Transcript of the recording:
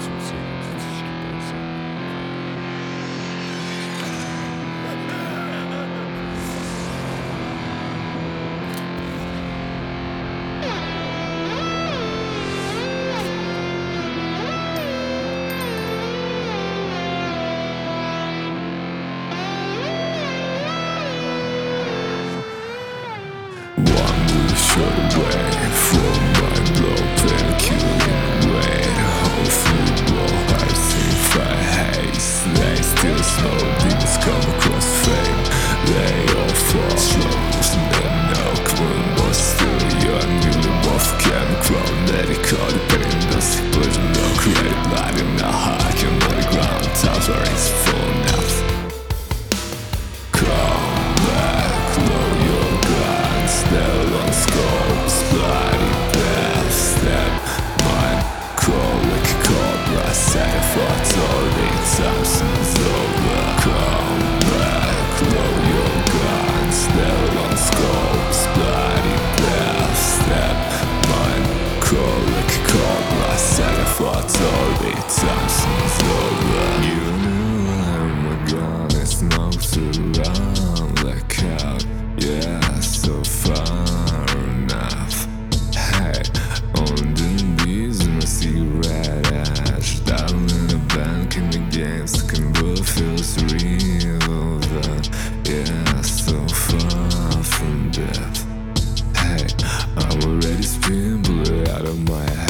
지금 지치시겠다 One will short away from my blood pain, killing weight. Hopefully blow hearts in fire haze. They still slow, demons come across fame. They all fall slows, then no clue. But still young, newly both can grow. Let it call the pain, does it put no create light in the heart. You're on the ground, tower is full now. Come back, lower your guns. Their long scopes, bloody path. Step mine, crawl like a cobra. Set for authority, time soon's over. Come back, lower your guns. Their long scopes, bloody path. Step mine, crawl like a cobra. Set for authority, time soon's over. You know I'm a gun, it's no too long. Like out, yeah, so far enough. Hey, on the knees in a cigarette ash. Down in the bank in the games, can both feels real. But yeah, so far from death. Hey, I'm already spin bullet out of my head.